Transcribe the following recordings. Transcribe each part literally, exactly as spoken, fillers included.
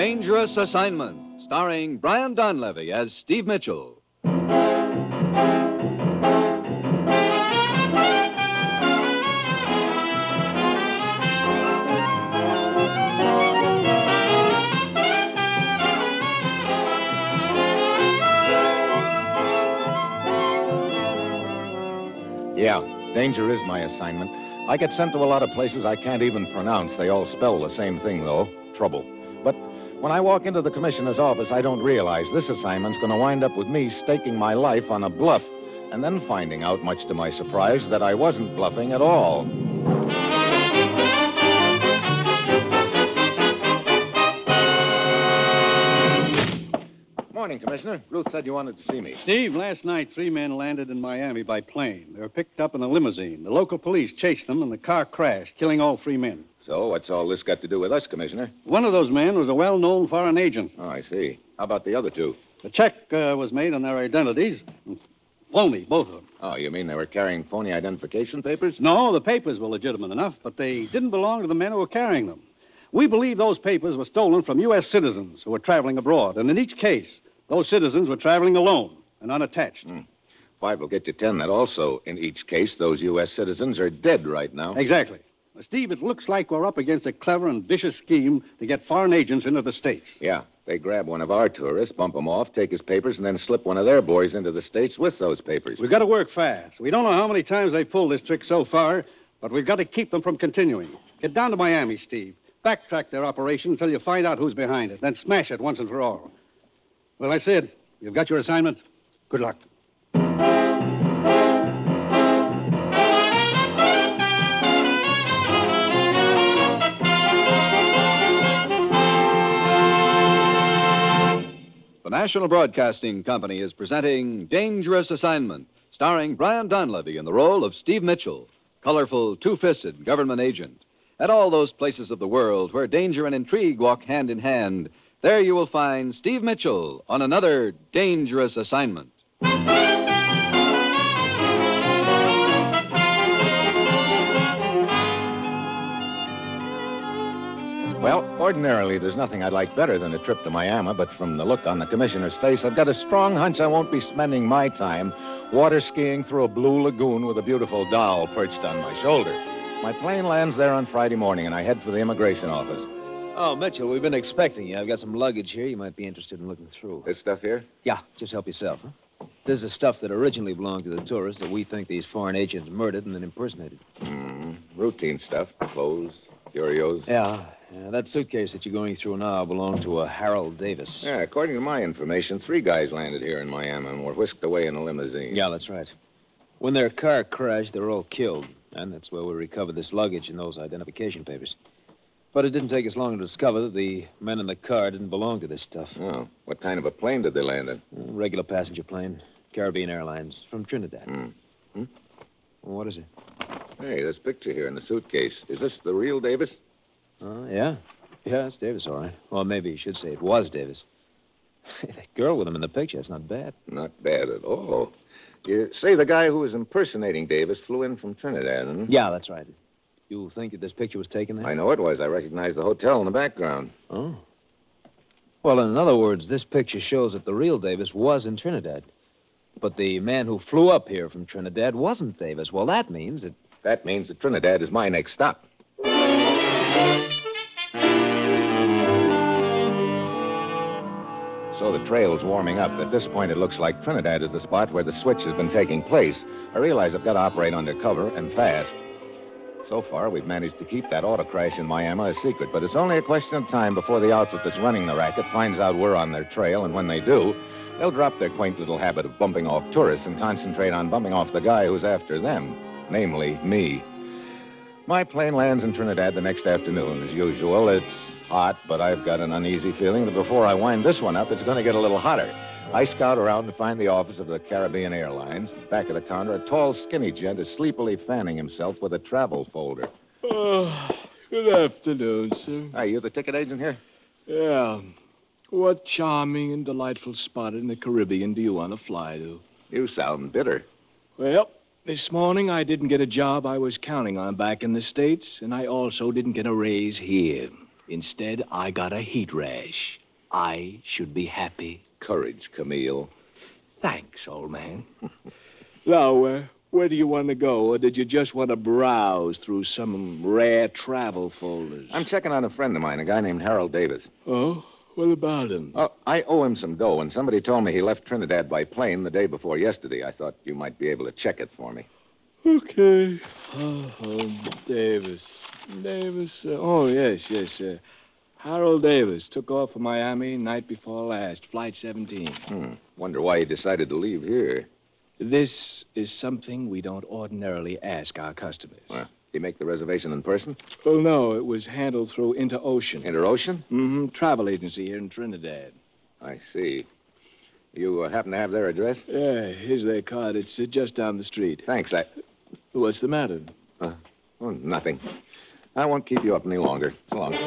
Dangerous Assignment, starring Brian Donlevy as Steve Mitchell. Yeah, danger is my assignment. I get sent to a lot of places I can't even pronounce. They all spell the same thing, though, trouble. But when I walk into the commissioner's office, I don't realize this assignment's going to wind up with me staking my life on a bluff, and then finding out, much to my surprise, that I wasn't bluffing at all. Morning, Commissioner. Ruth said you wanted to see me. Steve, last night, three men landed in Miami by plane. They were picked up in a limousine. The local police chased them, and the car crashed, killing all three men. So what's all this got to do with us, Commissioner? One of those men was a well-known foreign agent. Oh, I see. How about the other two? The check uh, was made on their identities. Phony, both of them. Oh, you mean they were carrying phony identification papers? No, the papers were legitimate enough, but they didn't belong to the men who were carrying them. We believe those papers were stolen from U S citizens who were traveling abroad, and in each case, those citizens were traveling alone and unattached. Mm. Five will get you ten that also, in each case, those U S citizens are dead right now. Exactly. Now, Steve, it looks like we're up against a clever and vicious scheme to get foreign agents into the States. Yeah. They grab one of our tourists, bump him off, take his papers, and then slip one of their boys into the States with those papers. We've got to work fast. We don't know how many times they've pulled this trick so far, but we've got to keep them from continuing. Get down to Miami, Steve. Backtrack their operation until you find out who's behind it. Then smash it once and for all. Well, that's it. You've got your assignment. Good luck. The National Broadcasting Company is presenting Dangerous Assignment, starring Brian Donlevy in the role of Steve Mitchell, colorful, two-fisted government agent. At all those places of the world where danger and intrigue walk hand in hand, there you will find Steve Mitchell on another Dangerous Assignment. Well, ordinarily, there's nothing I'd like better than a trip to Miami, but from the look on the commissioner's face, I've got a strong hunch I won't be spending my time water skiing through a blue lagoon with a beautiful doll perched on my shoulder. My plane lands there on Friday morning, and I head for the immigration office. Oh, Mitchell, we've been expecting you. I've got some luggage here you might be interested in looking through. This stuff here? Yeah, just help yourself, huh? This is the stuff that originally belonged to the tourists that we think these foreign agents murdered and then impersonated. Mm-hmm. Routine stuff. Clothes, curios. Yeah, yeah, that suitcase that you're going through now belonged to a Harold Davis. Yeah, according to my information, three guys landed here in Miami and were whisked away in a limousine. Yeah, that's right. When their car crashed, they were all killed. And that's where we recovered this luggage and those identification papers. But it didn't take us long to discover that the men in the car didn't belong to this stuff. Oh, what kind of a plane did they land in? A regular passenger plane, Caribbean Airlines, from Trinidad. Mm. Hmm? Well, what is it? Hey, this picture here in the suitcase. Is this the real Davis? Oh, uh, yeah. Yeah, it's Davis, all right. Well, maybe you should say it was Davis. That girl with him in the picture, that's not bad. Not bad at all. You say the guy who was impersonating Davis flew in from Trinidad, huh? Yeah, that's right. You think that this picture was taken there? I know it was. I recognized the hotel in the background. Oh. Well, in other words, this picture shows that the real Davis was in Trinidad. But the man who flew up here from Trinidad wasn't Davis. Well, that means that... That means that Trinidad is my next stop. So the trail's warming up. At this point, it looks like Trinidad is the spot where the switch has been taking place. I realize I've got to operate undercover and fast. So far, we've managed to keep that auto crash in Miami a secret, but it's only a question of time before the outfit that's running the racket finds out we're on their trail, and when they do, they'll drop their quaint little habit of bumping off tourists and concentrate on bumping off the guy who's after them, namely me. My plane lands in Trinidad the next afternoon. As usual, it's hot, but I've got an uneasy feeling that before I wind this one up, it's going to get a little hotter. I scout around to find the office of the Caribbean Airlines. Back of the counter, a tall, skinny gent is sleepily fanning himself with a travel folder. Oh, good afternoon, sir. Hi, you the ticket agent here? Yeah. What charming and delightful spot in the Caribbean do you want to fly to? You sound bitter. Well, this morning I didn't get a job I was counting on back in the States, and I also didn't get a raise here. Instead, I got a heat rash. I should be happy. Courage, Camille. Thanks, old man. Now, uh, where do you want to go, or did you just want to browse through some rare travel folders? I'm checking on a friend of mine, a guy named Harold Davis. Oh? What about him? Oh, I owe him some dough, and somebody told me he left Trinidad by plane the day before yesterday. I thought you might be able to check it for me. Okay. Oh, oh, Davis. Davis. Uh, oh, yes, yes. Uh, Harold Davis took off for Miami night before last, flight seventeen. Hmm. Wonder why he decided to leave here. This is something we don't ordinarily ask our customers. Well, you make the reservation in person? Well, no, it was handled through Interocean. Interocean? Mm-hmm. Travel agency here in Trinidad. I see. You uh, happen to have their address? Yeah, here's their card. It's uh, just down the street. Thanks. I... What's the matter? Uh, oh, nothing. I won't keep you up any longer. So long.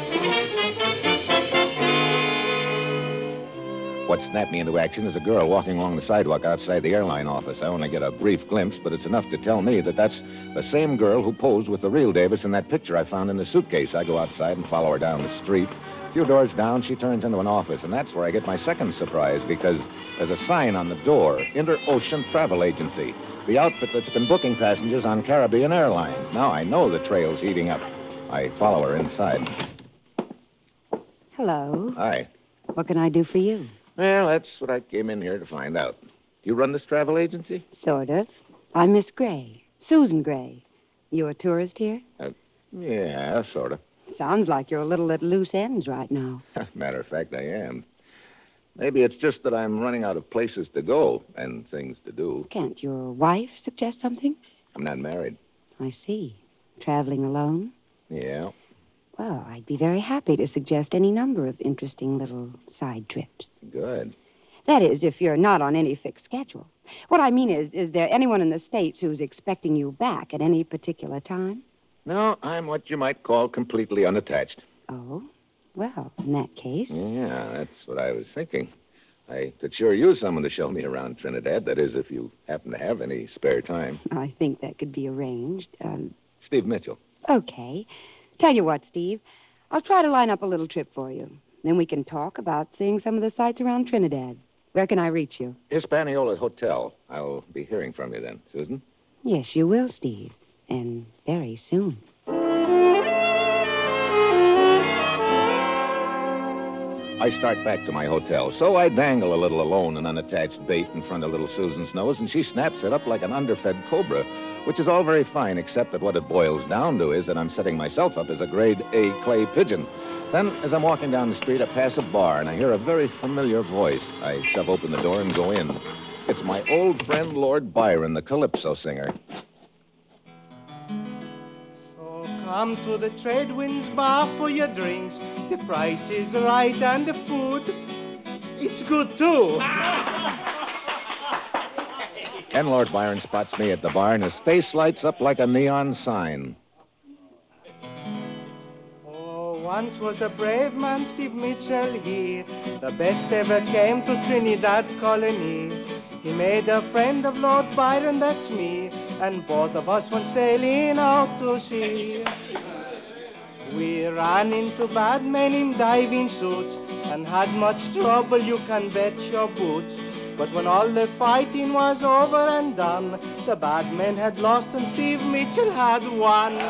What snapped me into action is a girl walking along the sidewalk outside the airline office. I only get a brief glimpse, but it's enough to tell me that that's the same girl who posed with the real Davis in that picture I found in the suitcase. I go outside and follow her down the street. A few doors down, she turns into an office, and that's where I get my second surprise, because there's a sign on the door, Interocean Travel Agency, the outfit that's been booking passengers on Caribbean Airlines. Now I know the trail's heating up. I follow her inside. Hello. Hi. What can I do for you? Well, that's what I came in here to find out. You run this travel agency? Sort of. I'm Miss Gray. Susan Gray. You a tourist here? Uh, yeah, sort of. Sounds like you're a little at loose ends right now. Matter of fact, I am. Maybe it's just that I'm running out of places to go and things to do. Can't your wife suggest something? I'm not married. I see. Traveling alone? Yeah. Well, I'd be very happy to suggest any number of interesting little side trips. Good. That is, if you're not on any fixed schedule. What I mean is, is there anyone in the States who's expecting you back at any particular time? No, I'm what you might call completely unattached. Oh, well, in that case. Yeah, that's what I was thinking. I could sure use someone to show me around Trinidad. That is, if you happen to have any spare time. I think that could be arranged. Um, Steve Mitchell. okay. Tell you what, Steve. I'll try to line up a little trip for you. Then we can talk about seeing some of the sights around Trinidad. Where can I reach you? Hispaniola Hotel. I'll be hearing from you then, Susan. Yes, you will, Steve. And very soon. I start back to my hotel, so I dangle a little alone and unattached bait in front of little Susan's nose, and she snaps it up like an underfed cobra, which is all very fine, except that what it boils down to is that I'm setting myself up as a grade A clay pigeon. Then, as I'm walking down the street, I pass a bar, and I hear a very familiar voice. I shove open the door and go in. It's my old friend, Lord Byron, the calypso singer. So come to the Trade Winds Bar for your drinks. The price is right and the food, it's good too. And Lord Byron spots me at the bar, and his face lights up like a neon sign. Oh, once was a brave man, Steve Mitchell, he, the best ever came to Trinidad colony. He made a friend of Lord Byron, that's me, and both of us went sailing out to sea. We ran into bad men in diving suits and had much trouble, you can bet your boots. But when all the fighting was over and done, the bad men had lost and Steve Mitchell had won.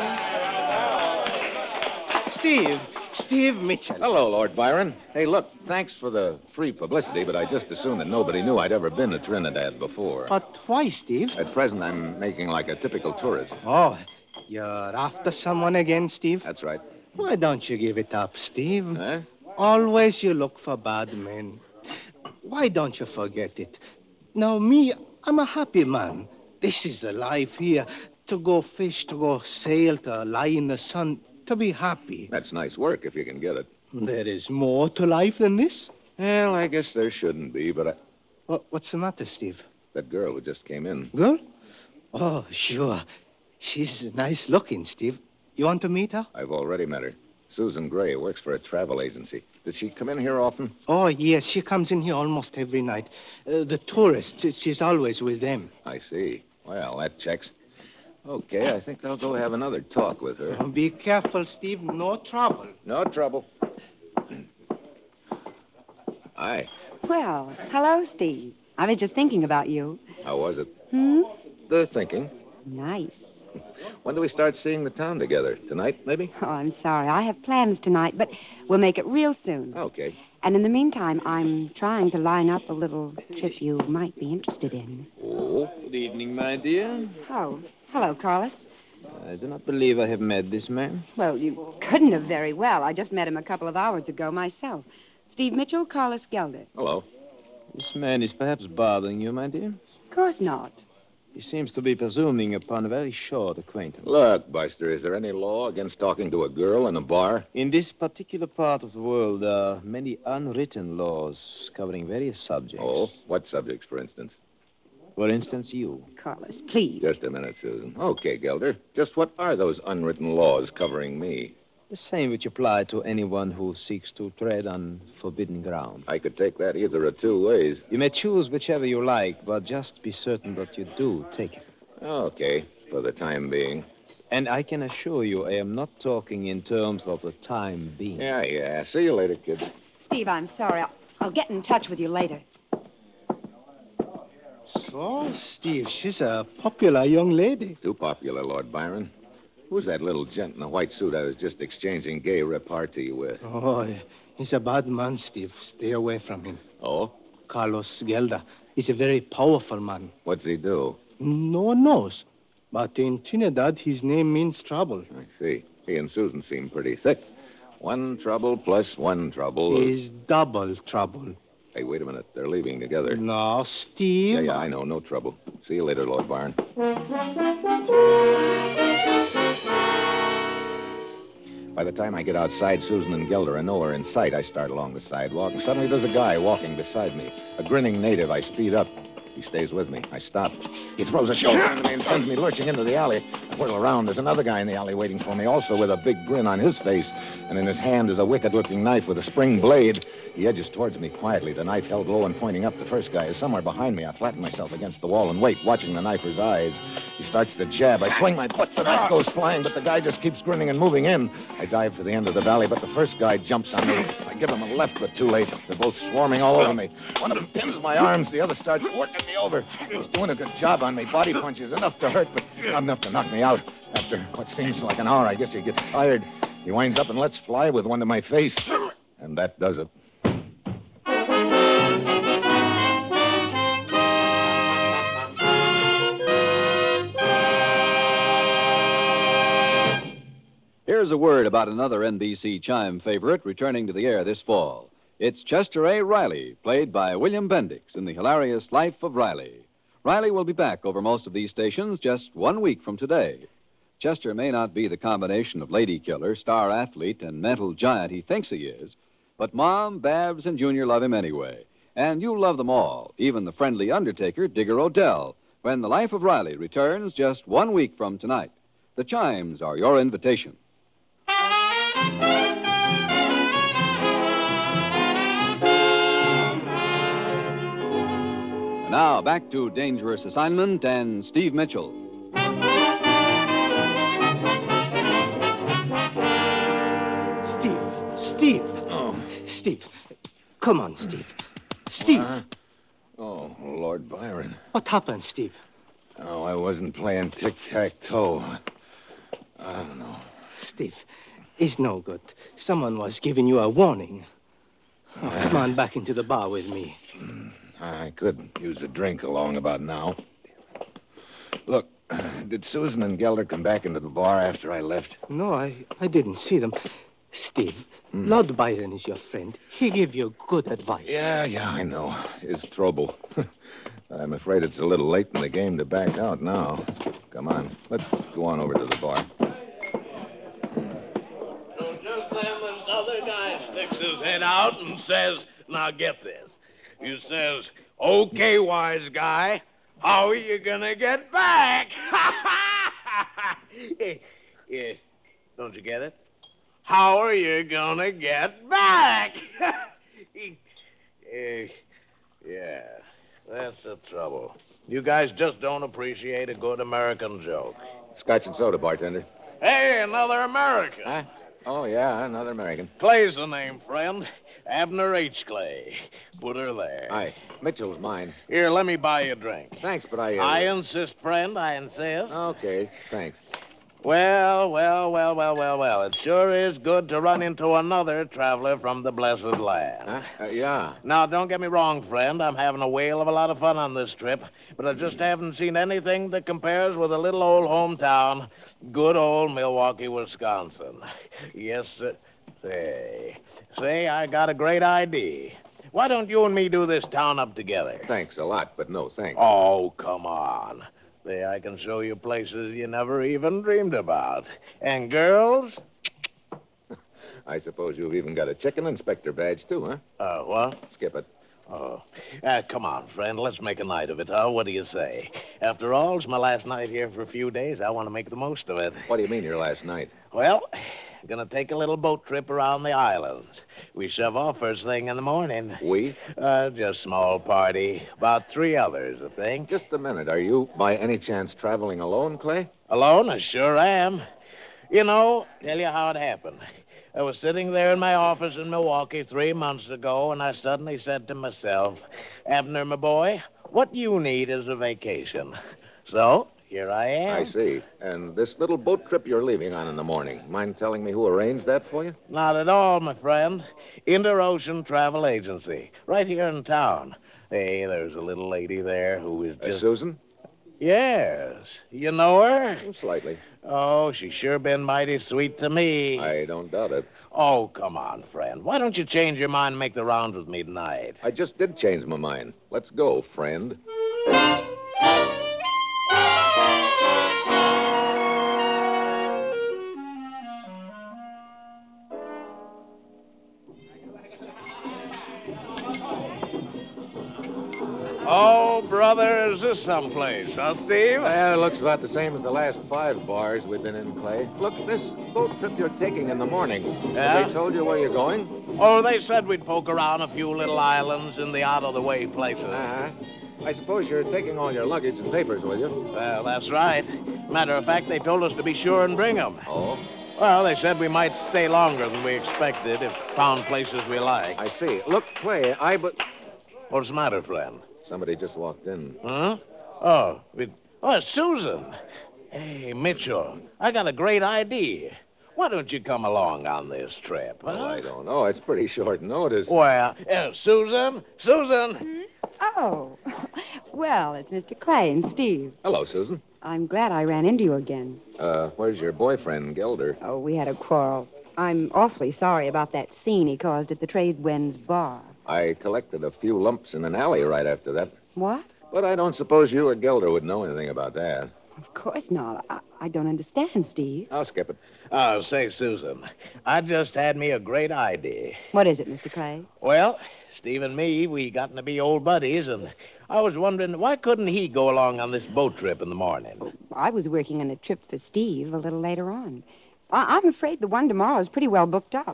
Steve, Steve Mitchell. Hello, Lord Byron. Hey, look, thanks for the free publicity, but I just assumed that nobody knew I'd ever been to Trinidad before. But why, Steve? At present, I'm making like a typical tourist. Oh, you're after someone again, Steve? That's right. Why don't you give it up, Steve? Huh? Always you look for bad men. Why don't you forget it? Now, me, I'm a happy man. This is the life here. To go fish, to go sail, to lie in the sun, to be happy. That's nice work if you can get it. There is more to life than this. Well, I guess there shouldn't be, but I... What, what's the matter, Steve? That girl who just came in. Girl? Oh, sure. She's nice looking, Steve. You want to meet her? I've already met her. Susan Gray works for a travel agency. Does she come in here often? Oh, yes. She comes in here almost every night. Uh, the tourists, she's always with them. I see. Well, that checks. Okay, I think I'll go have another talk with her. Be careful, Steve. No trouble. No trouble. Hi. Well, hello, Steve. I was just thinking about you. How was it? Hmm? The thinking. Nice. When do we start seeing the town together? Tonight, maybe? Oh, I'm sorry. I have plans tonight, but we'll make it real soon. Okay. And in the meantime, I'm trying to line up a little trip you might be interested in. Oh. Good evening, my dear. Oh, hello, Carlos. I do not believe I have met this man. Well, you couldn't have very well. I just met him a couple of hours ago myself. Steve Mitchell, Carlos Gelder. Hello. This man is perhaps bothering you, my dear. Of course not. He seems to be presuming upon a very short acquaintance. Look, Buster, is there any law against talking to a girl in a bar? In this particular part of the world, there are many unwritten laws covering various subjects. Oh, what subjects, for instance? For instance, you. Carlos, please. Just a minute, Susan. Okay, Gelder. Just what are those unwritten laws covering me? The same which apply to anyone who seeks to tread on forbidden ground. I could take that either of two ways. You may choose whichever you like, but just be certain that you do take it. Okay, for the time being. And I can assure you I am not talking in terms of the time being. Yeah, yeah. See you later, kid. Steve, I'm sorry. I'll, I'll get in touch with you later. So, Steve, she's a popular young lady. Too popular, Lord Byron. Who's that little gent in the white suit I was just exchanging gay repartee with? Oh, he's a bad man, Steve. Stay away from him. Oh? Carlos Gelder. He's a very powerful man. What's he do? No one knows. But in Trinidad, his name means trouble. I see. He and Susan seem pretty thick. One trouble plus one trouble. Is double trouble. Hey, wait a minute. They're leaving together. No, Steve. Yeah, yeah, I know. No trouble. See you later, Lord Byron. By the time I get outside, Susan and Gelder are nowhere in sight. I start along the sidewalk, and suddenly there's a guy walking beside me. A grinning native. I speed up. He stays with me. I stop. He throws a shoulder into me and sends me lurching into the alley. I whirl around. There's another guy in the alley waiting for me, also with a big grin on his face. And in his hand is a wicked-looking knife with a spring blade. He edges towards me quietly, the knife held low and pointing up. The first guy is somewhere behind me. I flatten myself against the wall and wait, watching the knifer's eyes. He starts to jab. I swing my foot. The knife goes flying, but the guy just keeps grinning and moving in. I dive for the end of the valley, but the first guy jumps on me. I give him a left, but too late. They're both swarming all over me. One of them pins my arms. The other starts working me over. He's doing a good job on me. Body punches, enough to hurt, but not enough to knock me out. After what seems like an hour, I guess he gets tired. He winds up and lets fly with one to my face. And that does it. Here's a word about another N B C Chime favorite returning to the air this fall. It's Chester A. Riley, played by William Bendix in the hilarious Life of Riley. Riley will be back over most of these stations just one week from today. Chester may not be the combination of lady killer, star athlete, and mental giant he thinks he is, but Mom, Babs, and Junior love him anyway. And you'll love them all, even the friendly undertaker, Digger Odell, when The Life of Riley returns just one week from tonight. The Chimes are your invitation. Now, back to Dangerous Assignment and Steve Mitchell. Steve. Steve. Oh. Steve. Come on, Steve. Steve. Uh, oh, Lord Byron. What happened, Steve? Oh, I wasn't playing tic-tac-toe. I don't know. Steve, it's no good. Someone was giving you a warning. Oh, come on back into the bar with me. I could use a drink along about now. Look, did Susan and Gelder come back into the bar after I left? No, I, I didn't see them. Steve, mm. Lord Byron is your friend. He gave you good advice. Yeah, yeah, I know. His trouble. I'm afraid it's a little late in the game to back out now. Come on, let's go on over to the bar. So just then this other guy sticks his head out and says, now get this. He says, okay, wise guy, how are you going to get back? Yeah, don't you get it? How are you going to get back? uh, yeah, that's the trouble. You guys just don't appreciate a good American joke. Scotch and soda, bartender. Hey, another American. Huh? Oh, yeah, another American. Clay's the name, friend. Abner H. Clay. Put her there. Aye. Mitchell's mine. Here, let me buy you a drink. Thanks, but I... Uh... I insist, friend, I insist. Okay, thanks. Well, well, well, well, well, well. It sure is good to run into another traveler from the blessed land. Huh? Uh, yeah. Now, don't get me wrong, friend. I'm having a whale of a lot of fun on this trip, but I just haven't seen anything that compares with a little old hometown, good old Milwaukee, Wisconsin. Yes, sir. Say, say, I got a great idea. Why don't you and me do this town up together? Thanks a lot, but no thanks. Oh, come on. Say, I can show you places you never even dreamed about. And girls? I suppose you've even got a chicken inspector badge, too, huh? Uh, what? Skip it. Oh. Uh, come on, friend. Let's make a night of it, huh? What do you say? After all, it's my last night here for a few days. I want to make the most of it. What do you mean, your last night? Well, gonna take a little boat trip around the islands. We shove off first thing in the morning. We? Uh, just small party. About three others, I think. Just a minute. Are you, by any chance, traveling alone, Clay? Alone? I sure am. You know, tell you how it happened. I was sitting there in my office in Milwaukee three months ago, and I suddenly said to myself, Abner, my boy, what you need is a vacation. So, here I am. I see. And this little boat trip you're leaving on in the morning, mind telling me who arranged that for you? Not at all, my friend. Inter-Ocean Travel Agency, right here in town. Hey, there's a little lady there who is Uh, just... Susan? Yes. You know her? Slightly. Oh, she's sure been mighty sweet to me. I don't doubt it. Oh, come on, friend. Why don't you change your mind and make the rounds with me tonight? I just did change my mind. Let's go, friend. Oh, brother, is this someplace, huh, Steve? Well, it looks about the same as the last five bars we've been in, Clay. Look, this boat trip you're taking in the morning. Yeah? Have they told you where you're going? Oh, they said we'd poke around a few little islands in the out-of-the-way places. Uh-huh. I suppose you're taking all your luggage and papers with you. Well, that's right. Matter of fact, they told us to be sure and bring them. Oh? Well, they said we might stay longer than we expected if found places we like. I see. Look, Clay, I but... What's the matter, friend? Somebody just walked in. Huh? Oh, it, oh, it's Susan. Hey, Mitchell, I got a great idea. Why don't you come along on this trip, huh? Well, I don't know. It's pretty short notice. Well, uh, Susan, Susan. Hmm? Oh, well, it's Mister Clay and Steve. Hello, Susan. I'm glad I ran into you again. Uh, where's your boyfriend, Gelder? Oh, we had a quarrel. I'm awfully sorry about that scene he caused at the Tradewinds bar. I collected a few lumps in an alley right after that. What? But I don't suppose you or Gelder would know anything about that. Of course not. I, I don't understand, Steve. I'll skip it. Oh, say, Susan, I just had me a great idea. What is it, Mister Clay? Well, Steve and me, we gotten to be old buddies, and I was wondering, why couldn't he go along on this boat trip in the morning? I was working on a trip for Steve a little later on. I, I'm afraid the one tomorrow is pretty well booked up.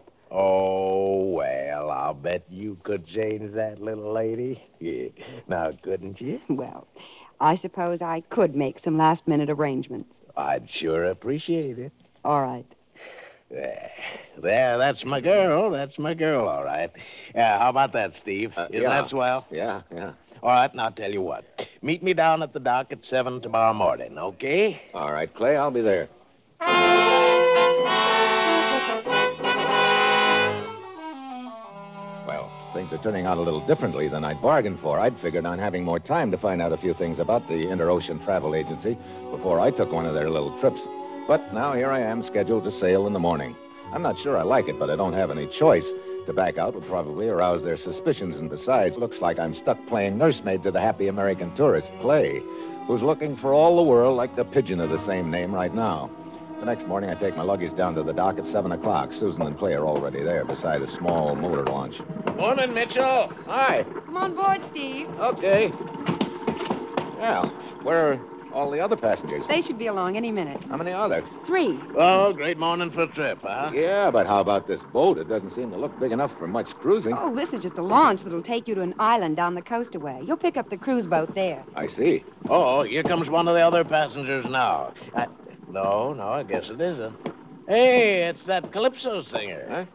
Oh, well, I'll bet you could change that little lady. Yeah. Now, couldn't you? Well, I suppose I could make some last-minute arrangements. I'd sure appreciate it. All right. There, there, that's my girl. That's my girl, all right. Yeah, how about that, Steve? Uh, Isn't yeah. that swell? Yeah, yeah. All right, now, I'll tell you what. Meet me down at the dock at seven tomorrow morning, okay? All right, Clay, I'll be there. Well, things are turning out a little differently than I'd bargained for. I'd figured on having more time to find out a few things about the Inter-Ocean Travel Agency before I took one of their little trips. But now here I am, scheduled to sail in the morning. I'm not sure I like it, but I don't have any choice. To back out would probably arouse their suspicions, and besides, looks like I'm stuck playing nursemaid to the happy American tourist, Clay, who's looking for all the world like the pigeon of the same name right now. The next morning, I take my luggage down to the dock at seven o'clock. Susan and Clay are already there beside a small motor launch. Morning, Mitchell. Hi. Come on board, Steve. Okay. Well, where are all the other passengers? They should be along any minute. How many are there? Three. Oh, great morning for a trip, huh? Yeah, but how about this boat? It doesn't seem to look big enough for much cruising. Oh, this is just a launch that'll take you to an island down the coastaway. You'll pick up the cruise boat there. I see. Oh, here comes one of the other passengers now. I... No, no, I guess it isn't. Hey, it's that Calypso singer. Huh?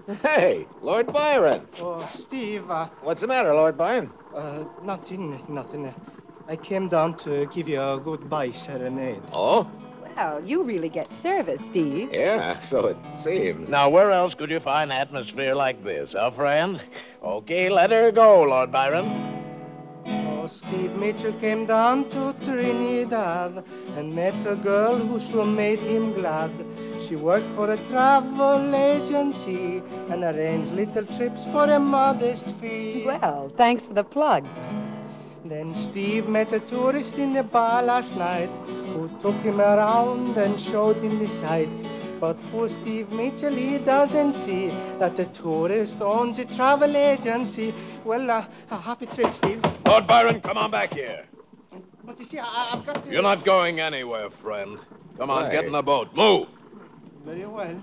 Hey, Lord Byron. Oh, Steve, uh, What's the matter, Lord Byron? uh, nothing, nothing. I came down to give you a goodbye serenade. Oh? Well, you really get service, Steve. Yeah, so it seems. Now, where else could you find atmosphere like this, huh, friend? Okay, let her go, Lord Byron. Oh, Steve Mitchell came down to Trinidad and met a girl who sure made him glad. She worked for a travel agency and arranged little trips for a modest fee. Well, thanks for the plug. Then Steve met a tourist in the bar last night who took him around and showed him the sights. But poor Steve Mitchell, he doesn't see that the tourist owns a travel agency. Well, uh, a happy trip, Steve. Lord Byron, come on back here. But you see, I, I've got to... You're not going anywhere, friend. Come on, Why? get in the boat. Move. Very well.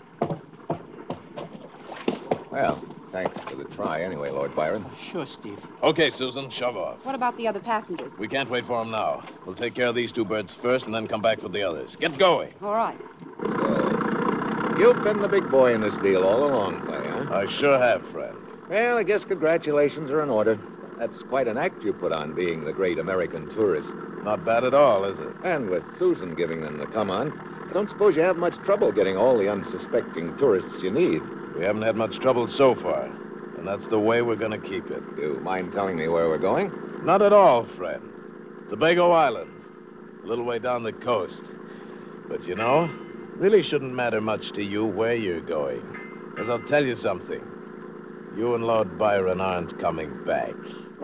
Well, thanks for the try anyway, Lord Byron. Sure, Steve. Okay, Susan, shove off. What about the other passengers? We can't wait for them now. We'll take care of these two birds first and then come back with the others. Get going. All right. So, you've been the big boy in this deal all along, Clay, huh? I sure have, friend. Well, I guess congratulations are in order. That's quite an act you put on, being the great American tourist. Not bad at all, is it? And with Susan giving them the come on, I don't suppose you have much trouble getting all the unsuspecting tourists you need. We haven't had much trouble so far, and that's the way we're going to keep it. You mind telling me where we're going? Not at all, friend. Tobago Island, a little way down the coast. But you know, really shouldn't matter much to you where you're going. Because I'll tell you something. You and Lord Byron aren't coming back.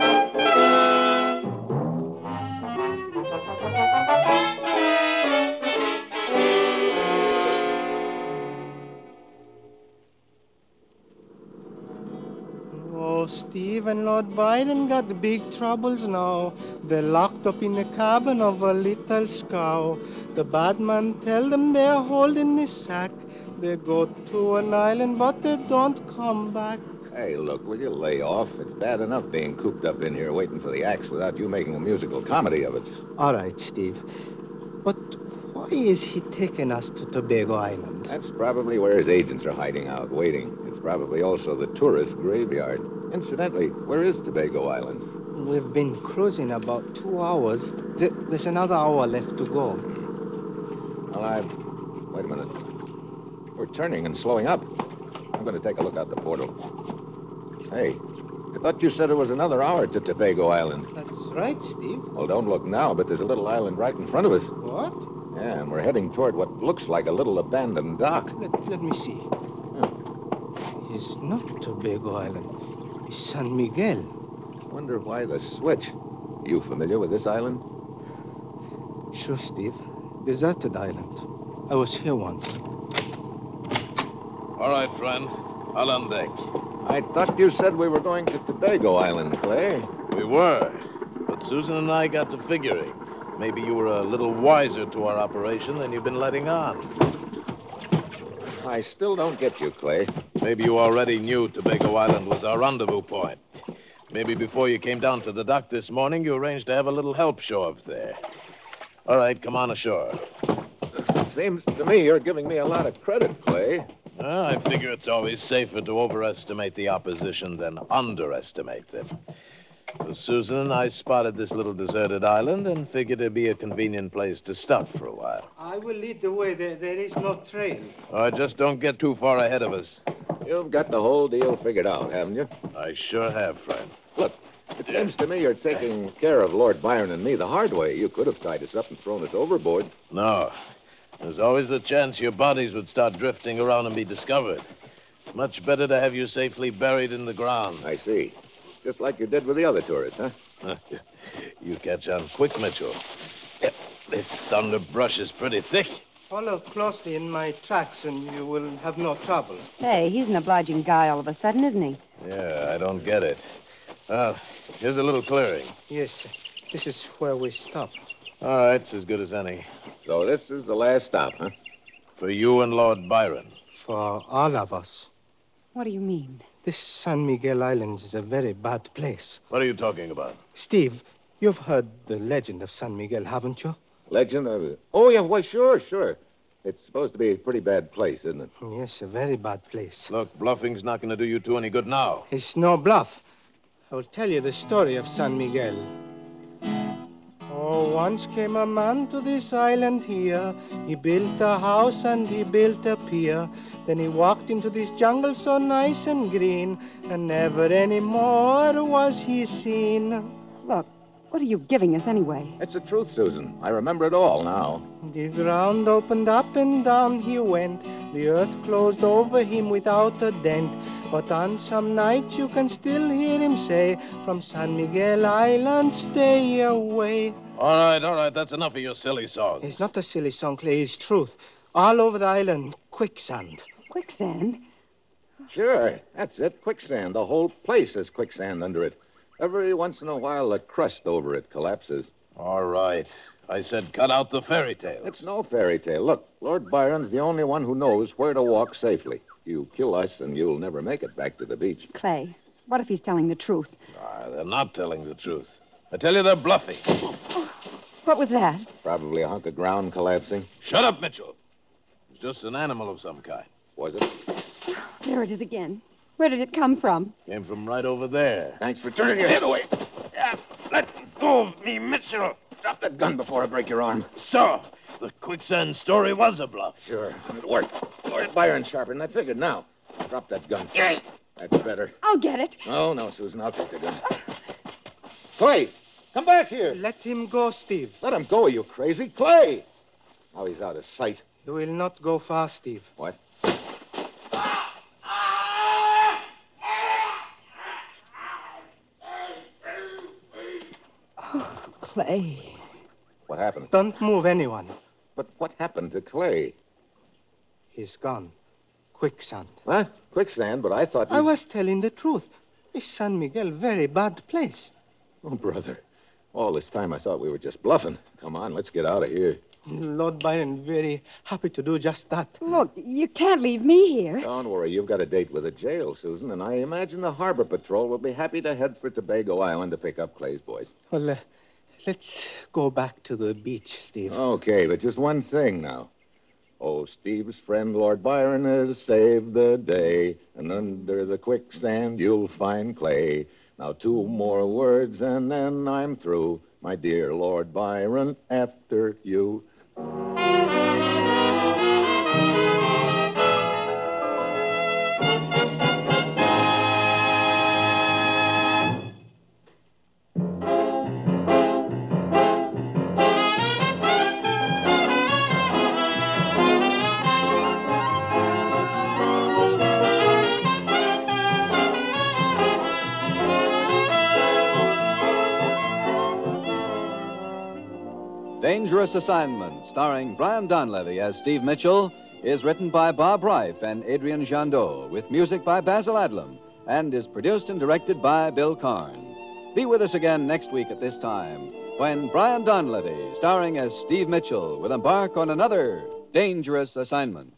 Oh, Steve and Lord Byron got big troubles now. They're locked up in the cabin of a little scow. The bad man tell them they're holding the sack. They go to an island, but they don't come back. Hey, look, will you lay off? It's bad enough being cooped up in here waiting for the axe without you making a musical comedy of it. All right, Steve. But why is he taking us to Tobago Island? That's probably where his agents are hiding out, waiting. It's probably also the tourist graveyard. Incidentally, where is Tobago Island? We've been cruising about two hours. Th- There's another hour left to go. Well, I... Wait a minute. We're turning and slowing up. I'm going to take a look out the portal. Hey, I thought you said it was another hour to Tobago Island. That's right, Steve. Well, don't look now, but there's a little island right in front of us. What? Yeah, and we're heading toward what looks like a little abandoned dock. Let, let me see. It's not Tobago Island. It's San Miguel. Wonder why the switch. You familiar with this island? Sure, Steve. Deserted island. I was here once. All right, friend. I'll on deck. I thought you said we were going to Tobago Island, Clay. We were, but Susan and I got to figuring. Maybe you were a little wiser to our operation than you've been letting on. I still don't get you, Clay. Maybe you already knew Tobago Island was our rendezvous point. Maybe before you came down to the dock this morning, you arranged to have a little help show up there. All right, come on ashore. Seems to me you're giving me a lot of credit, Clay. Well, I figure it's always safer to overestimate the opposition than underestimate them. So Susan and I spotted this little deserted island and figured it'd be a convenient place to stop for a while. I will lead the way. There, there is no trail. All right, just don't get too far ahead of us. You've got the whole deal figured out, haven't you? I sure have, friend. Look, it seems to me you're taking care of Lord Byron and me the hard way. You could have tied us up and thrown us overboard. No. There's always the chance your bodies would start drifting around and be discovered. Much better to have you safely buried in the ground. I see. Just like you did with the other tourists, huh? You catch on quick, Mitchell. This underbrush is pretty thick. Follow closely in my tracks and you will have no trouble. Say, he's an obliging guy all of a sudden, isn't he? Yeah, I don't get it. Well, here's a little clearing. Yes, this is where we stop. All right, it's as good as any. So this is the last stop, huh? For you and Lord Byron. For all of us. What do you mean? This San Miguel Island is a very bad place. What are you talking about? Steve, you've heard the legend of San Miguel, haven't you? Legend of... Oh, yeah, why, sure, sure. It's supposed to be a pretty bad place, isn't it? Yes, a very bad place. Look, bluffing's not going to do you two any good now. It's no bluff. I will tell you the story of San Miguel. Oh, once came a man to this island here. He built a house and he built a pier. Then he walked into this jungle so nice and green, and never any more was he seen. Look, what are you giving us anyway? It's the truth, Susan. I remember it all now. The ground opened up and down he went. The earth closed over him without a dent. But on some nights you can still hear him say, from San Miguel Island, stay away. All right, all right, that's enough of your silly songs. It's not a silly song, Clay, it's truth. All over the island, quicksand. Quicksand? Sure, that's it. Quicksand. The whole place is quicksand under it. Every once in a while, the crust over it collapses. All right. I said cut out the fairy tale. It's no fairy tale. Look, Lord Byron's the only one who knows where to walk safely. You kill us, and you'll never make it back to the beach. Clay, what if he's telling the truth? Ah, they're not telling the truth. I tell you, they're bluffing. What was that? Probably a hunk of ground collapsing. Shut up, Mitchell. It's just an animal of some kind. Was it? There it is again. Where did it come from? Came from right over there. Thanks for turning your head away. Yeah, let go of me, Mitchell. Drop that gun before I break your arm. So, the quicksand story was a bluff. Sure, it worked. Lord Byron's sharper than I figured. Now, drop that gun. That's better. I'll get it. No, no, Susan, I'll take the gun. Clay, come back here. Let him go, Steve. Let him go, you crazy. Clay! Now he's out of sight. You will not go far, Steve. What? Clay. What happened? Don't move anyone. But what happened to Clay? He's gone. Quicksand. What? Quicksand, but I thought you... I was telling the truth. This San Miguel, very bad place. Oh, brother. All this time I thought we were just bluffing. Come on, let's get out of here. Lord Byron, very happy to do just that. Look, you can't leave me here. Don't worry, you've got a date with the jail, Susan, and I imagine the Harbor Patrol will be happy to head for Tobago Island to pick up Clay's boys. Well, uh, let's go back to the beach, Steve. Okay, but just one thing now. Oh, Steve's friend, Lord Byron, has saved the day, and under the quicksand you'll find Clay. Now two more words, and then I'm through. My dear Lord Byron, after you. Dangerous Assignment, starring Brian Donlevy as Steve Mitchell, is written by Bob Reif and Adrian Jandot, with music by Basil Adlam, and is produced and directed by Bill Karn. Be with us again next week at this time, when Brian Donlevy, starring as Steve Mitchell, will embark on another Dangerous Assignment.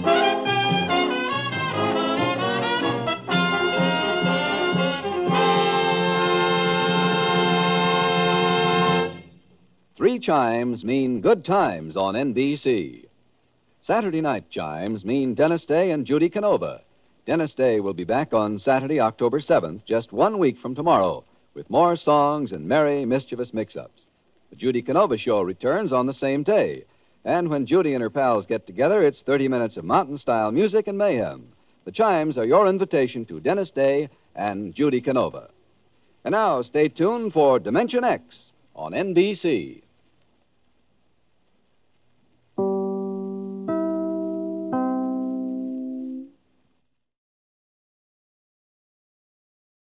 Three chimes mean good times on N B C. Saturday night chimes mean Dennis Day and Judy Canova. Dennis Day will be back on Saturday, October seventh, just one week from tomorrow, with more songs and merry, mischievous mix-ups. The Judy Canova Show returns on the same day. And when Judy and her pals get together, it's thirty minutes of mountain-style music and mayhem. The chimes are your invitation to Dennis Day and Judy Canova. And now, stay tuned for Dimension X on N B C.